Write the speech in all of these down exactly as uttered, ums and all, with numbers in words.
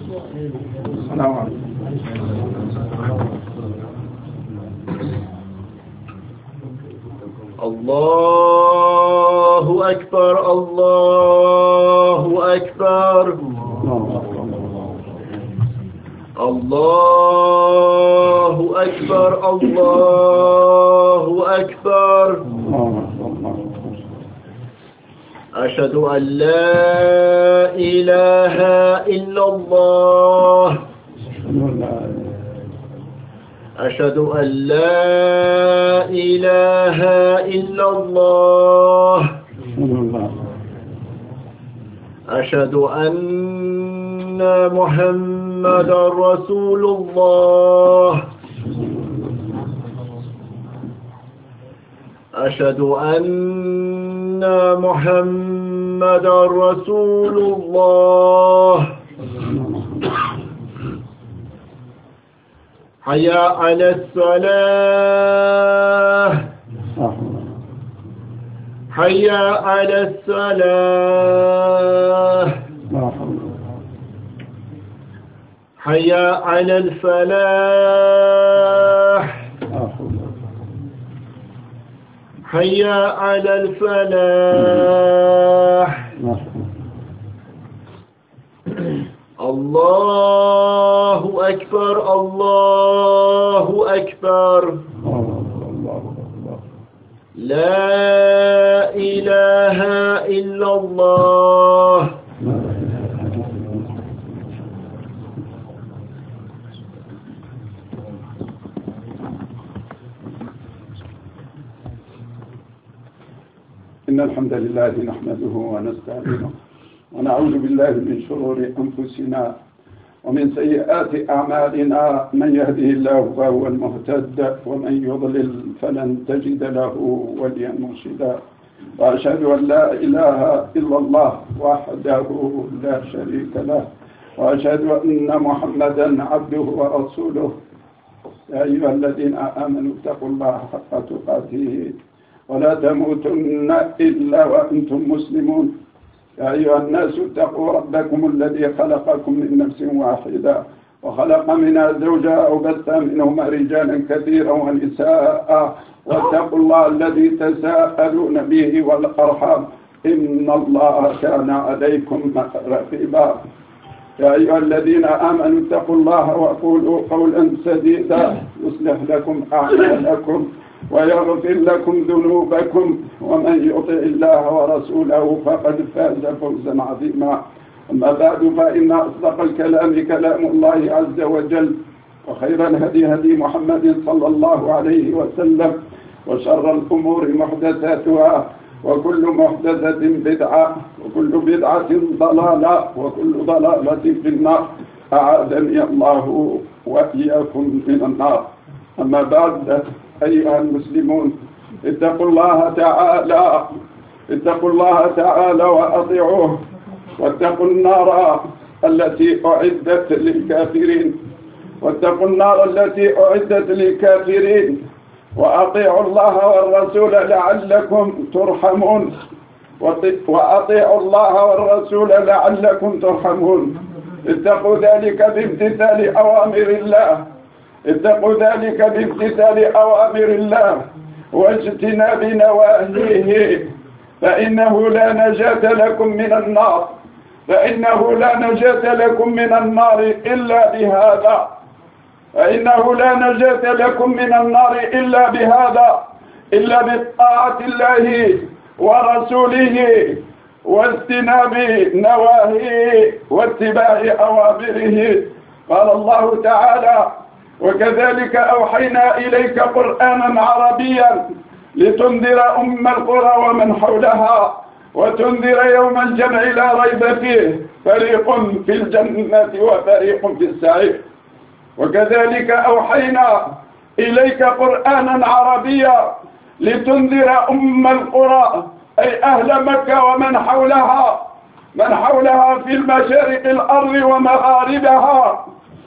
السلام عليكم. الله أكبر الله أكبر الله أكبر الله أكبر. أشهد أن لا إله إلا الله أشهد أن لا إله إلا الله أشهد أن محمدا رسول الله أشهد أن محمدا رسول الله. حي على الصلاة حي على الصلاة حي على الفلاح حي على الفلاح. الله أكبر الله أكبر. لا إله إلا الله. إن الحمد لله نحمده ونستعينه ونعوذ بالله من شرور أنفسنا ومن سيئات أعمالنا. من يهده الله فهو المهتد ومن يضلل فلن تجد له وليا مرشدا. وأشهد أن لا إله إلا الله وحده لا شريك له وأشهد أن محمدا عبده ورسوله. يا أيها الذين آمنوا اتقوا الله حق تقاته ولا تموتن إلا وأنتم مسلمون. يا أيها الناس اتقوا ربكم الذي خلقكم من نفس واحدة وخلق منها زوجها وبث منهما رجالا كثيرا ونساء واتقوا الله الذي تساءلون به والأرحام إن الله كان عليكم رقيبا. يا أيها الذين آمنوا اتقوا الله وقولوا قولا سديدا يصلح لكم أعمالكم ويغفر لكم ذنوبكم ومن يطع الله ورسوله فقد فاز فوزا عظيما. أما بعد فإن أصدق الكلام كلام الله عز وجل وخير الهدي هدي محمد صلى الله عليه وسلم وشر الأمور محدثاتها وكل محدثة بدعة وكل بدعة ضلالة وكل ضلالة في النار. أعاذني الله وإياكم من النار. أما بعد أيها المسلمون اتقوا الله تعالى اتقوا الله تعالى وأطيعوه واتقوا النار التي أعدت للكافرين واتقوا النار التي أعدت للكافرين وأطيعوا الله والرسول لعلكم ترحمون وأطيعوا الله والرسول لعلكم ترحمون. اتقوا ذلك بامتثال أوامر الله اتقوا ذلك بامتثال أوامر الله واجتناب نواهيه فإنه لا نجاة لكم من النار فإنه لا نجاة لكم من النار إلا بهذا فإنه لا نجاة لكم من النار إلا بهذا إلا بطاعة الله ورسوله واجتناب نواهيه واتباع أوامره. قال الله تعالى: وكذلك أوحينا إليك قرآنا عربيا لتنذر أم القرى ومن حولها وتنذر يوم الجمع لا ريب فيه فريق في الجنة وفريق في السعير. وكذلك أوحينا إليك قرآنا عربيا لتنذر أم القرى أي أهل مكة ومن حولها من حولها في المشارق الأرض ومغاربها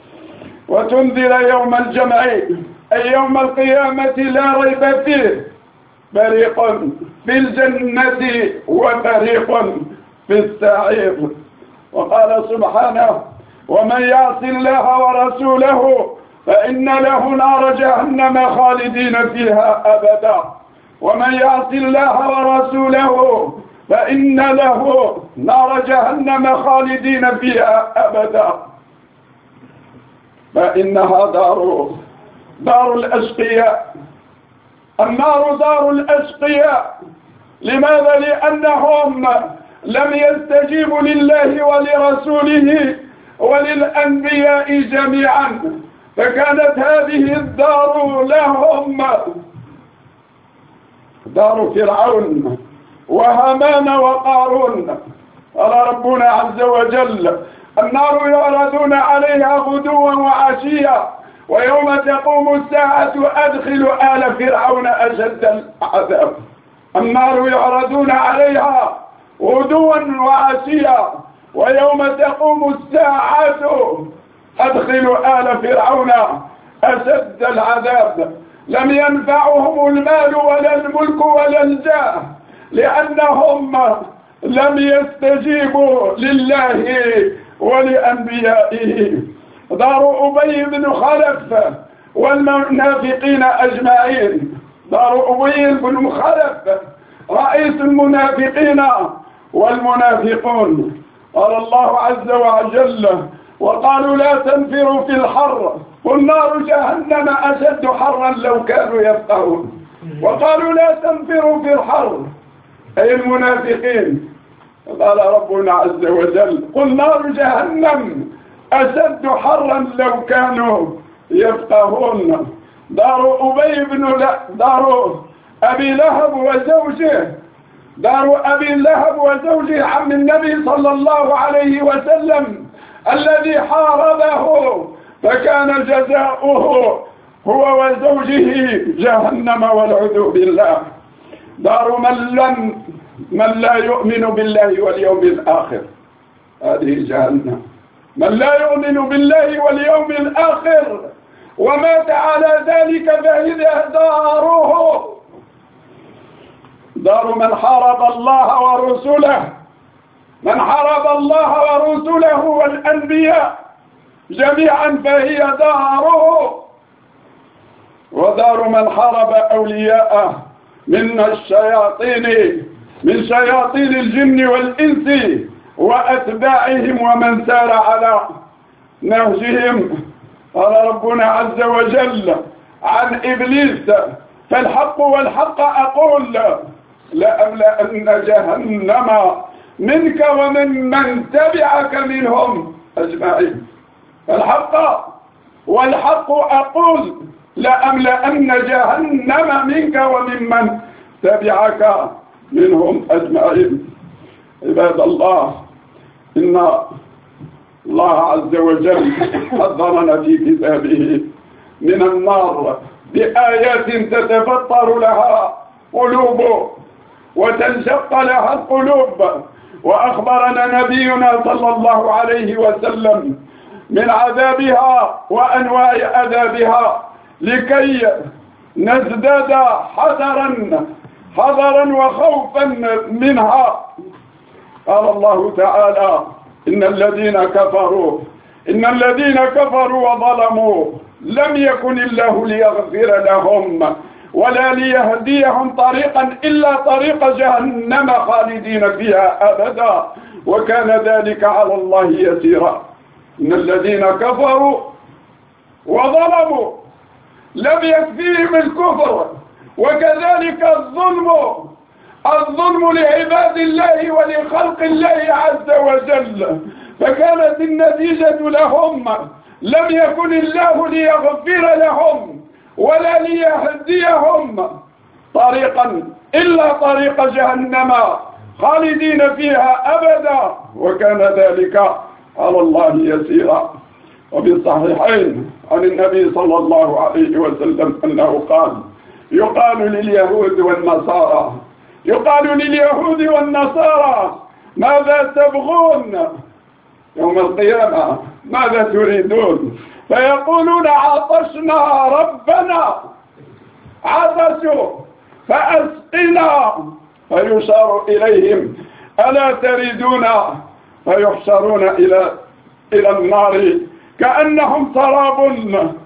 وتنذر يوم الجمع أي يوم القيامة لا ريب فيه فريق في الجنة وفريق في السعير. وقال سبحانه: ومن يعص الله ورسوله فإن له نار جهنم خالدين فيها أبدا ومن يعص الله ورسوله فإن له نار جهنم خالدين فيها أبدا فإنها دار دار الأشقياء. النار دار الأشقياء. لماذا؟ لأنهم لم يستجيبوا لله ولرسوله وللأنبياء جميعا، فكانت هذه الدار لهم دار فرعون وهامان وقارون. قال ربنا عز وجل: النار يعرضون عليها غدوا وعشيا ويوم تقوم الساعة أدخلوا آل فرعون أشد العذاب. النار يعرضون عليها غدوا وعشيا ويوم تقوم الساعة أدخلوا آل فرعون أشد العذاب. لم ينفعهم المال ولا الملك ولا الجاه، لأنهم لم يستجيبوا لله ولأنبيائه. دار أبي بن خلف والمنافقين أجمعين. دار أبي بن خلف رئيس المنافقين والمنافقون. قال الله عز وجل: وقالوا لا تنفروا في الحر قل نار جهنم أشد حرا لو كانوا يفقهون. وقالوا لا تنفروا في الحر أي المنافقين. قال ربنا عز وجل: قل نار جهنم أشد حرا لو كانوا يفقهون. دار أبي بن دار أبي لهب وزوجه دار أبي لهب وزوجه عم النبي صلى الله عليه وسلم الذي حاربه، فكان جزاؤه هو وزوجه جهنم والعياذ بالله. دار من لم من لا يؤمن بالله واليوم الآخر، هذه جهنم. من لا يؤمن بالله واليوم الآخر ومات على ذلك فهي داره دار من حارب الله ورسوله من حارب الله ورسوله والأنبياء جميعا فهي داره. ودار من حارب أولياءه من الشياطين من شياطين الجن والإنس وأتباعهم ومن سار على نهجهم. قال ربنا عز وجل عن إبليس: فالحق والحق أقول لأملأن جهنم منك ومن من تبعك منهم أجمعين. فالحق والحق أقول لأملأن جهنم منك وممن تبعك منهم أجمعين. عباد الله، إن الله عز وجل حذرنا في كتابه من النار بآيات تتفطر لها قلوب وتنشق لها القلوب. وأخبرنا نبينا صلى الله عليه وسلم من عذابها وأنواع عذابها لكي نزداد حذرا حذرا وخوفا منها. قال الله تعالى: إن الذين كفروا إن الذين كفروا وظلموا لم يكن الله ليغفر لهم ولا ليهديهم طريقا إلا طريق جهنم خالدين فيها أبدا وكان ذلك على الله يسيرا. إن الذين كفروا وظلموا لم يكفيهم الكفر، وكذلك الظلم الظلم لعباد الله ولخلق الله عز وجل. فكانت النتيجة لهم لم يكن الله ليغفر لهم ولا ليهديهم طريقا إلا طريق جهنم خالدين فيها أبدا وكان ذلك على الله يسيرا. وفي الصحيحين عن النبي صلى الله عليه وسلم أنه قال: يقال لليهود والنصارى يقال لليهود والنصارى ماذا تبغون يوم القيامة؟ ماذا تريدون؟ فيقولون: عطشنا ربنا، عطشوا فأسقنا. فيشار إليهم: ألا تريدون؟ فيحشرون إلى إلى النار كأنهم سراب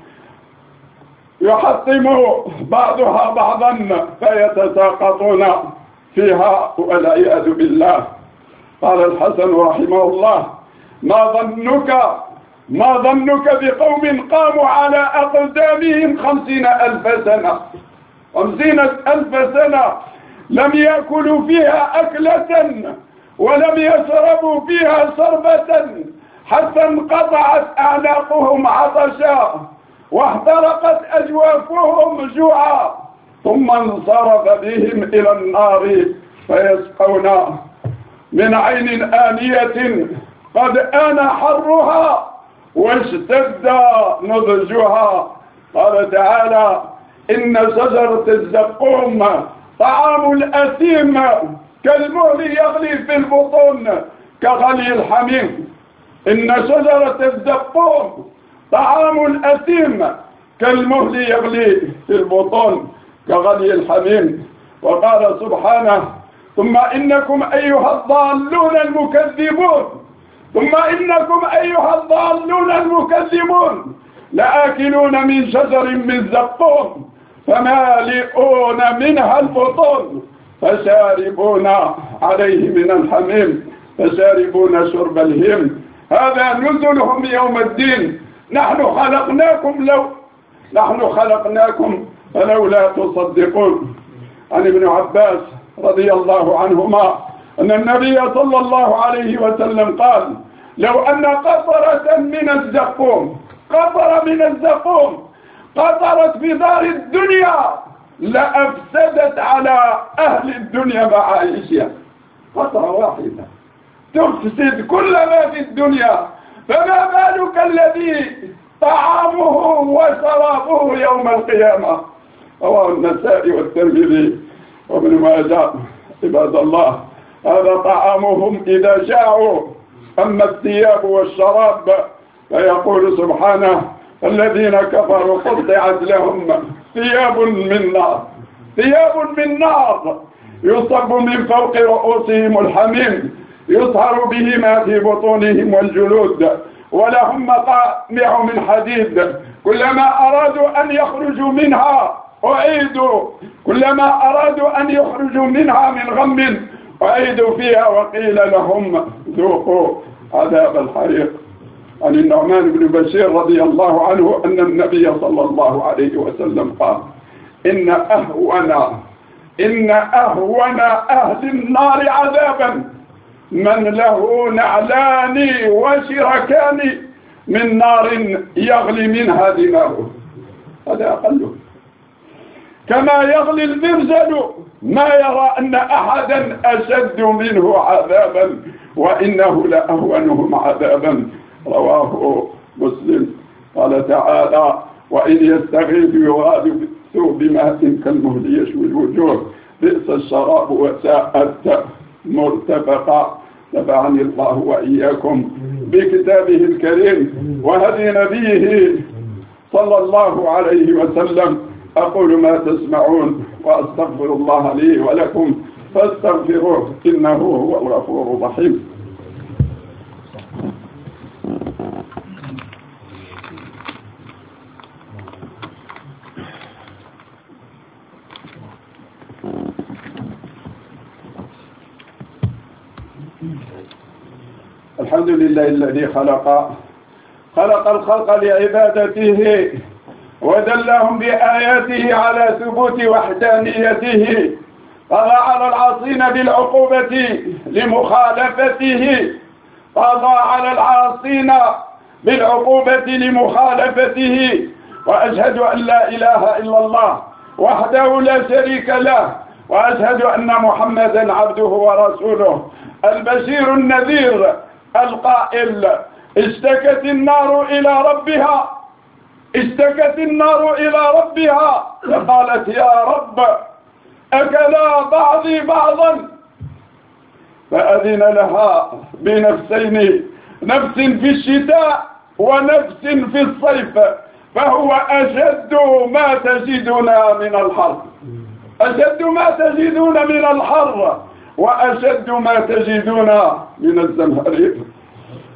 يحطم بعضها بعضا فيتساقطون فيها والعياذ بالله. قال الحسن رحمه الله: ما ظنك ما ظنك بقوم قاموا على أقدامهم خمسين ألف سنة خمسين ألف سنة لم يأكلوا فيها أكلة ولم يشربوا فيها شربة حتى انقطعت أعناقهم عطشا واحترقت أجوافهم جوعا، ثم انصرف بهم إلى النار فيسقون من عين آنية قد آن حرها واشتد نضجها. قال تعالى: إن شجرة الزقوم طعام الأثيم كالمهل يغلي في البطون كغلي الحميم. إن شجرة الزقوم طعام الأثيم كالمهل يغلي في البطون كغلي الحميم. وقال سبحانه: ثم إنكم أيها الضالون المكذبون ثم إنكم أيها الضالون المكذبون لآكلون من شجر من زقوم فمالئون منها البطون فشاربون عليه من الحميم فشاربون شرب الهيم. هذا نزلهم يوم الدين. نحن خلقناكم لو نحن خلقناكم فلولا تصدقون. عن ابن عباس رضي الله عنهما أن النبي صلى الله عليه وسلم قال: لو أن قطرة من الزقوم قطرة من الزقوم قطرت في دار الدنيا لأفسدت على أهل الدنيا معايشها. قطرة واحدة تفسد كل ما في الدنيا، فما بالك الذي طعامه وشرابه يوم القيامة. رواه النسائي والترمذي وابن ماجه. عباد الله، هذا طعامهم إذا جاعوا. أما الثياب والشراب فيقول سبحانه: الذين كفروا قطعت لهم ثياب من نار ثياب من نار يصب من فوق رؤوسهم الحميم يصهر به ما في بطونهم والجلود ولهم مقامع من حديد كلما أرادوا أن يخرجوا منها أعيدوا كلما أرادوا أن يخرجوا منها من غم أعيدوا فيها وقيل لهم ذوقوا عذاب الحريق. عن النعمان بن بشير رضي الله عنه أن النبي صلى الله عليه وسلم قال: إن أهون إن أهون أهل النار عذابا من له نعلان وشركان من نار يغلي منها دماغه. هذا أقله. كما يغلي المرجل ما يرى أن أحدا أشد منه عذابا وإنه لأهونهم عذابا. رواه مسلم. قال تعالى: وإن يستغيثوا يغاثوا بماء كالمهل يشوي الوجوه بئس الشراب وساءت مرتفقا. نفعني الله وإياكم بكتابه الكريم وهدي نبيه صلى الله عليه وسلم. أقول ما تسمعون وأستغفر الله لي ولكم فاستغفروه إنه هو الغفور الرحيم. الحمد لله الذي خلق خلق الخلق لعبادته ودلهم بآياته على ثبوت وحدانيته. قضى على العاصين بالعقوبة لمخالفته قضى على العاصين بالعقوبة لمخالفته. وأشهد أن لا إله إلا الله وحده لا شريك له وأشهد أن محمدا عبده ورسوله البشير النذير القائل: اشتكت النار إلى ربها اشتكت النار إلى ربها فقالت: يا رب أكلا بعضي بعضا، فأذن لها بنفسين، نفس في الشتاء ونفس في الصيف، فهو أشد ما تجدون من الحر أشد ما تجدون من الحر وأشد ما تجدون من الزمهرير.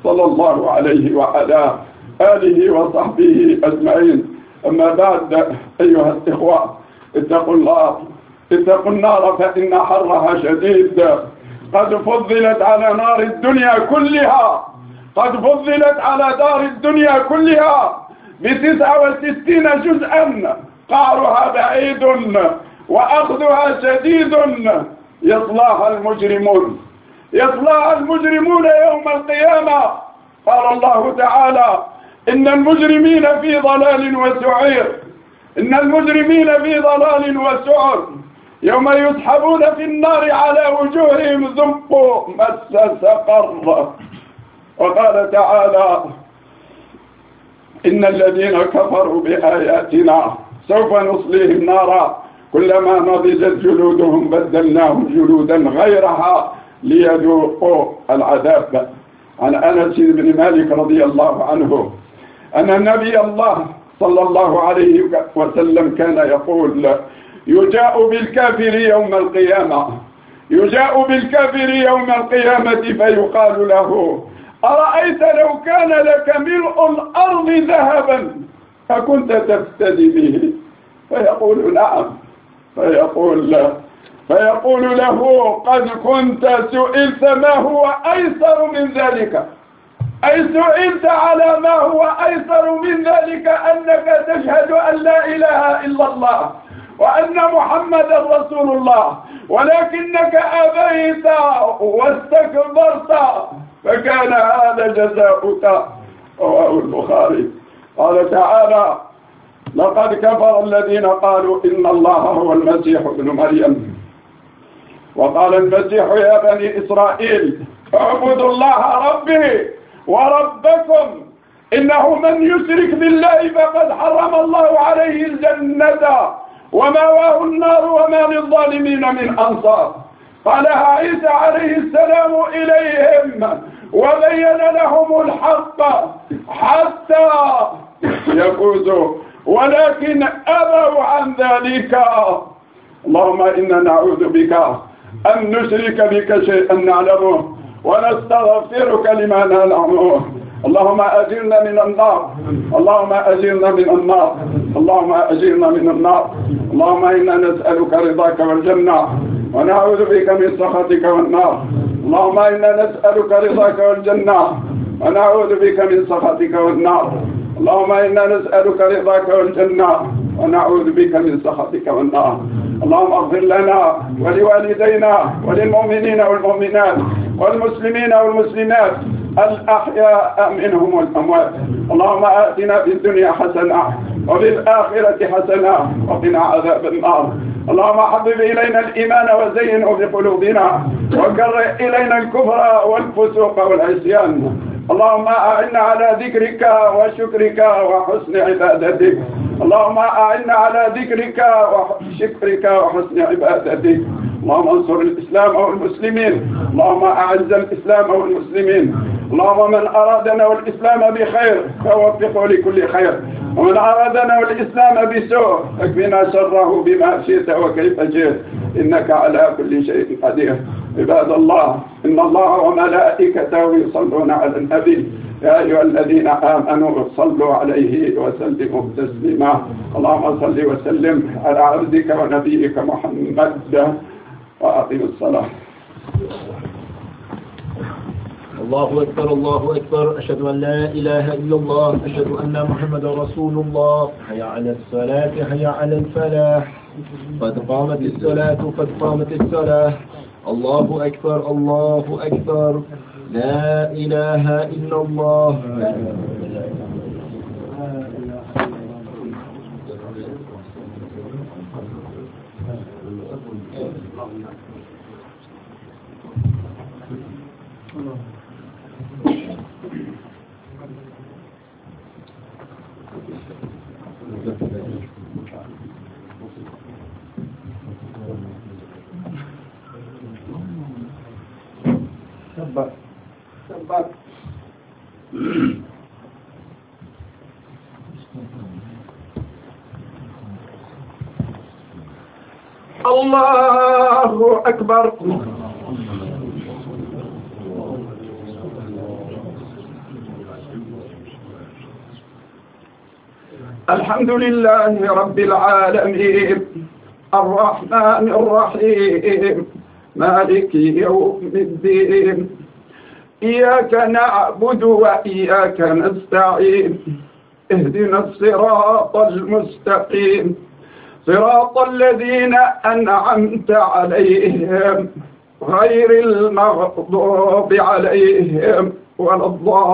صلى الله عليه وعلى آله وصحبه أجمعين. أما بعد، أيها الإخوة، اتقوا الله، اتقوا النار فإن حرها شديد. قد فضلت على نار الدنيا كلها قد فضلت على دار الدنيا كلها بتسعة وستين جزءا، قعرها بعيد وأخذها شديد. يصلاها المجرمون يصلاها المجرمون يوم القيامة. قال الله تعالى: إن المجرمين في ضلال وسعير إن المجرمين في ضلال وسعر يوم يسحبون في النار على وجوههم ذوقوا مس سقر. وقال تعالى: إن الذين كفروا بآياتنا سوف نصليهم نارا كلما نضجت جلودهم بدلناهم جلودا غيرها ليذوقوا العذاب. عن أنس بن مالك رضي الله عنه أن النبي الله صلى الله عليه وسلم كان يقول: يجاء بالكافر يوم القيامة يجاء بالكافر يوم القيامة فيقال له: أرأيت لو كان لك ملء الأرض ذهبا فكنت تفتدي به؟ فيقول: نعم. فيقول فيقول له: قد كنت سئلت ما هو أيسر من ذلك أي سئلت على ما هو أيسر من ذلك أنك تشهد أن لا إله إلا الله وأن محمدا رسول الله، ولكنك أبيت واستكبرت فكان هذا جزاؤك. رواه البخاري. قال تعالى: لقد كفر الذين قالوا إن الله هو المسيح ابن مريم. وقال المسيح: يا بني إسرائيل اعبدوا الله ربي وربكم إنه من يشرك بالله فقد حرم الله عليه الجنة ومأواه النار وما للظالمين من أنصار. قالها عيسى عليه السلام إليهم وبين لهم الحق حتى يفوزوا، ولكن أبوا عن ذلك. اللهم إنا نعوذ بك أن نشرك بك شيئا نعلمه ونستغفرك لما لا نعلمه. اللهم أجرنا من النار اللهم أجرنا من النار اللهم أجرنا من النار. اللهم إنا نسألك رضاك والجنة ونعوذ بك من سخطك والنار. اللهم إنا نسألك رضاك والجنة ونعوذ بك من سخطك والنار. اللهم إنا نسألك رضاك والجنة ونعوذ بك من سخطك والنار. اللهم اغفر لنا ولوالدينا وللمؤمنين والمؤمنات والمسلمين والمسلمات الأحياء منهم والأموات. اللهم آتنا في الدنيا حسنة وفي الآخرة حسنة وقنا عذاب النار. اللهم حبب إلينا الإيمان وزينه في قلوبنا وكره إلينا الكفر والفسوق والعصيان. اللهم أعنا على ذكرك وشكرك وحسن عبادتك. اللهم أعنا على ذكرك وشكرك وحسن عبادتك. اللهم انصر الإسلام والمسلمين. اللهم أعز الإسلام والمسلمين. اللهم من أرادنا والإسلام بخير فوفقه لكل خير، ومن أرادنا والإسلام بسوء فاكفنا شره بما شئت وكيف شئت، إنك على كل شيء قدير. عباد الله، إن الله وملائكته يصلون على النبي يا أيها الذين آمنوا صلوا عليه وسلموا تسليما. اللهم صل وسلم على عبدك ونبيك محمد وأقم الصلاة. الله أكبر الله أكبر. أشهد أن لا إله إلا الله. أشهد أن محمد رسول الله. حي على الصلاة حي على الفلاح. قد قامت الصلاة قد قامت الصلاة. الله أكبر الله أكبر. لا إله إلا الله. سبق سبق. الله أكبر. الحمد لله رب العالمين الرحمن الرحيم مالك يوم الدين إياك نعبد وإياك نستعين اهدنا الصراط المستقيم صراط الذين أنعمت عليهم غير المغضوب عليهم ولا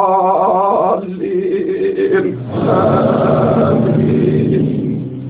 الضالين آمين.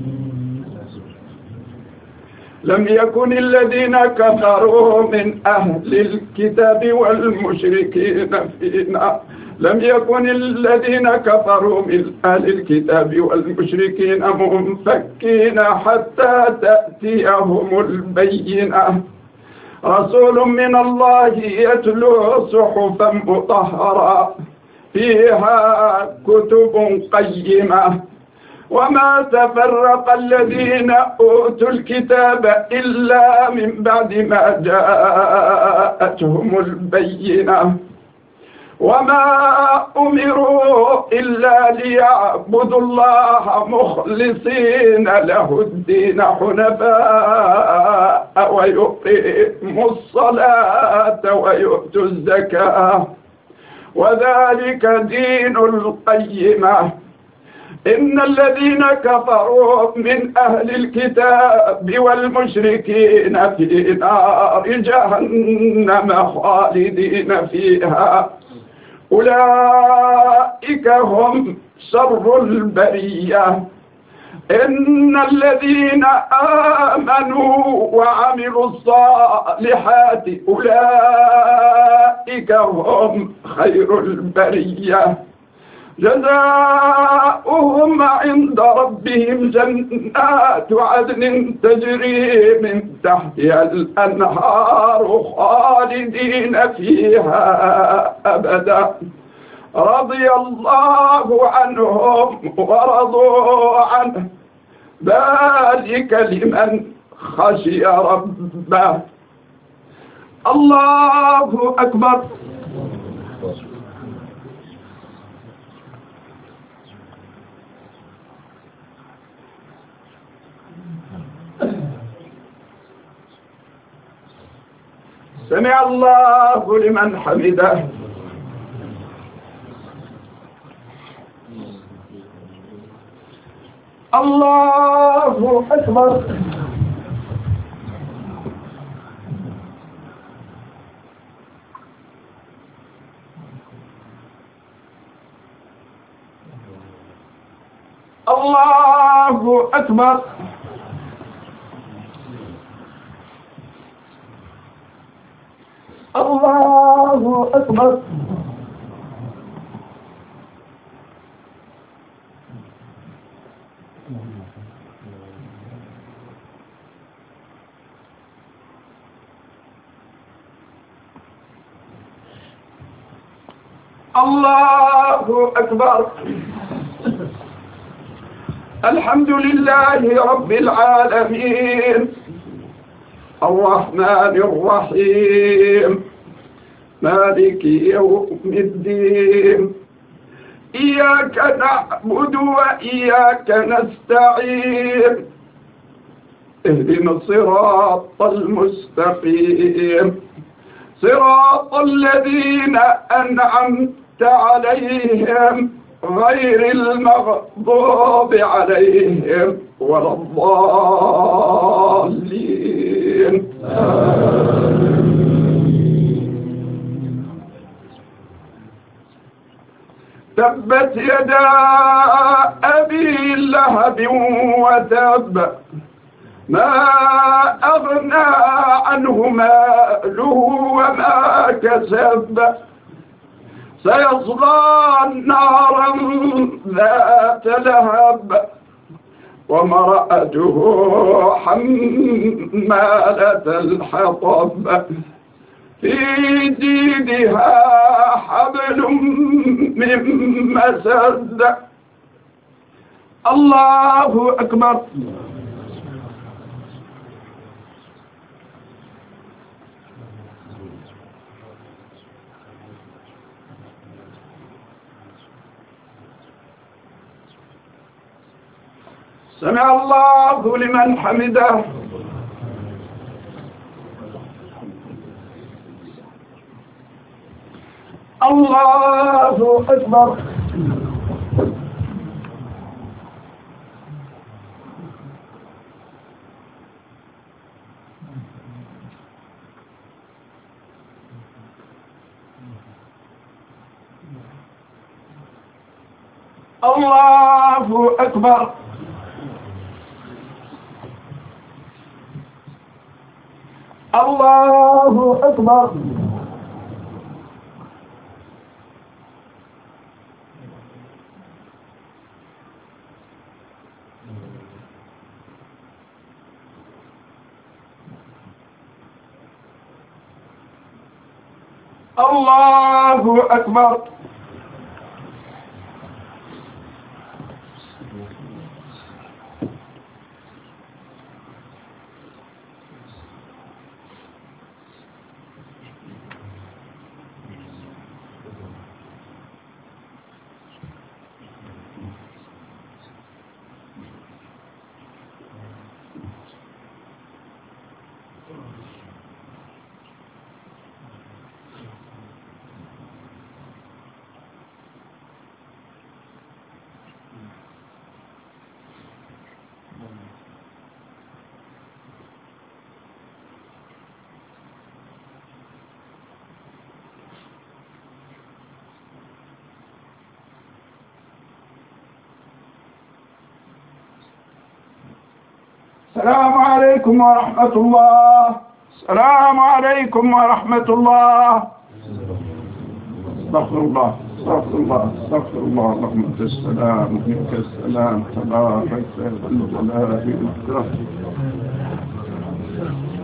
لم يكن الذين كفروا من أهل الكتاب والمشركين فينا لم يكن الذين كفروا من أهل الكتاب والمشركين منفكين حتى تأتيهم البينة رسول من الله يتلو صحفا مطهرة فيها كتب قيمة وما تفرق الذين أوتوا الكتاب إلا من بعد ما جاءتهم البينة وما أمروا إلا ليعبدوا الله مخلصين له الدين حنفاء ويقيموا الصلاة ويؤتوا الزكاة وذلك دين القيمة إن الذين كفروا من أهل الكتاب والمشركين في نار جهنم خالدين فيها أولئك هم شر البرية إن الذين آمنوا وعملوا الصالحات أولئك هم خير البرية جزاؤهم عند ربهم جنات عدن تجري من تحتها الأنهار خالدين فيها أبدا رضي الله عنهم ورضوا عنه ذلك لمن خشي ربه. الله أكبر. سمع الله لمن حمده. الله أكبر. الله أكبر. الله أكبر. الله أكبر. الحمد لله رب العالمين الرحمن الرحيم مالك يوم الدين إياك نعبد وإياك نستعين اهدنا الصراط المستقيم صراط الذين أنعمت عليهم غير المغضوب عليهم ولا الضالين تبت يدا أبي لهب وتب ما أغنى عنه ماله وما كسب سيصلى نارا ذات لهب وامرأته حمالة الحطب في جيدها حبل من مسد. الله أكبر. سمع الله لمن حمده. الله أكبر. الله أكبر. الله أكبر. الله أكبر. السلام عليكم ورحمة الله. السلام عليكم ورحمة الله. استغفر الله استغفر الله استغفر الله. اللهم انت السلام ومنك السلام تبارك ذو الجلال والإكرام.